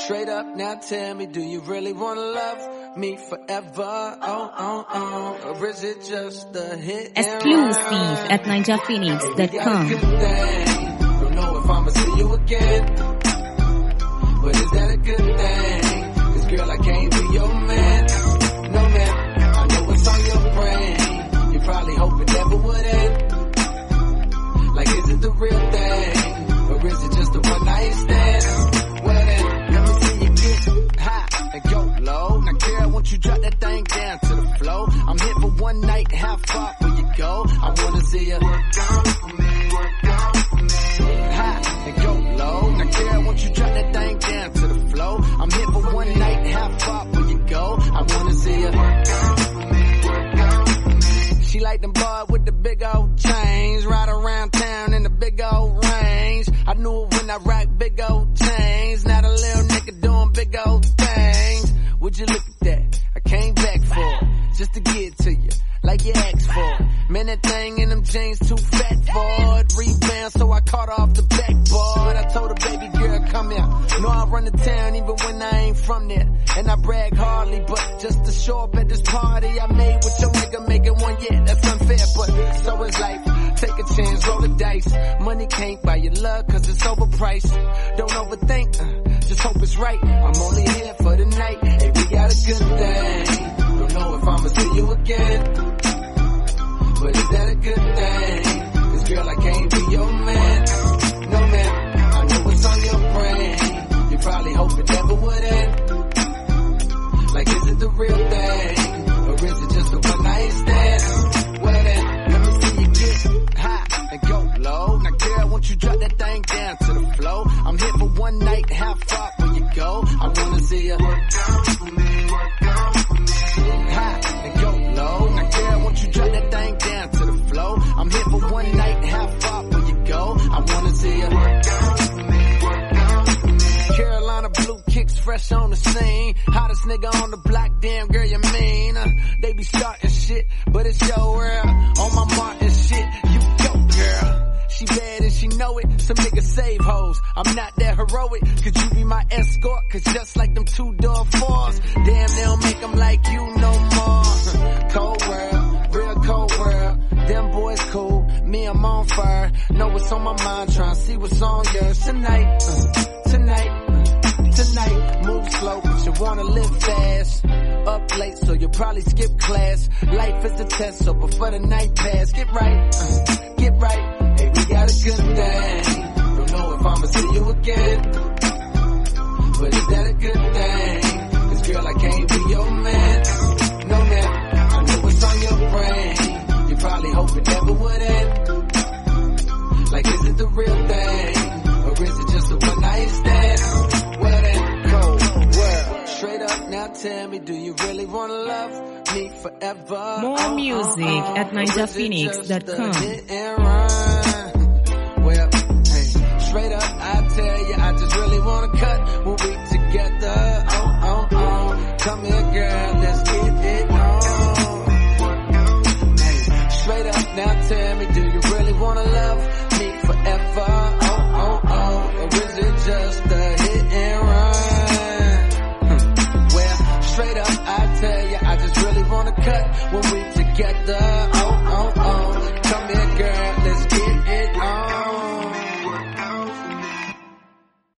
Straight up, now tell me, do you really wanna love me forever? Or is it just a hit? Exclusive at ninjaphoenix.com. Don't know if I'ma see you again, but is that a good thing? 'Cause girl, I can't be your man. No man, I know what's on your brain. You probably hope it never would end. Like, is it the real thing? Or is it just a one night stand? Well then, let me see you get high and go low. Now girl, won't you drop that thing down to the floor? I'm here for one night, how far will you go? I wanna see you work out for me, high and go low. Now girl, won't you drop that thing down to the floor? I'm here for one night, how far will you go? I wanna see you work out for me. She like them boys with the big old chains, ride around town in the big old range. I knew it when I rock big old chains. Now the little nigga doing big old things. Would you look at that? I came back for it, just to get to you, like you asked for it. Man, that thing in them jeans too fat for it. Rebound, so I caught off the backboard. I told her, baby girl, come here. Know I run the town even when I ain't from there. And I brag hardly, but just to show up at this party I made with your nigga making one, yeah, that's unfair, but so is life. Take a chance, roll the dice. Money can't buy your love, 'cause it's overpriced. Don't overthink, just hope it's right. I'm only here for the night. Hey, we got a good thing. Don't know if I'ma see you again, but is that a good thing? 'Cause girl, I can't be your man. No man, I know what's on your brain. You probably hope it never would end. Like, is it the real thing? Or is it just a one night stand? Well then, let me see you get high and go low. Now girl, won't you drop that thing down to the floor? I'm here for one night, how far will you go? I wanna see you work out for me, high and go low. Now girl, won't you drop that thing down to the floor? I'm here for one night, how far will you go? I wanna see you work out for me. Carolina blue kicks fresh on the scene. Hottest nigga on the block, damn girl, you mean? They be starting shit, but it's your world. On my Martin shit, you go, girl. She bad and she know it, some niggas save hoes. I'm not that heroic, could you be my escort? 'Cause just like them two-door fours, damn, they don't make them like you no more. Cold world, real cold world. Them boys cool, me I'm on fire. Know what's on my mind, tryna see what's on yours tonight. Tonight, move slow, but you wanna live fast. Up late, so you'll probably skip class. Life is the test, so before the night pass, get right. Hey, we got a good thing. Don't know if I'ma see you again, but is that a good thing? 'Cause girl, I can't be your man. No man, I know what's on your brain. You probably hope it never would end. Like, is it the real thing? Or is it just a one night stand? Well then, cold world. Straight up, now tell me, do you really wanna love me forever? More music at ninjaphoenix.com.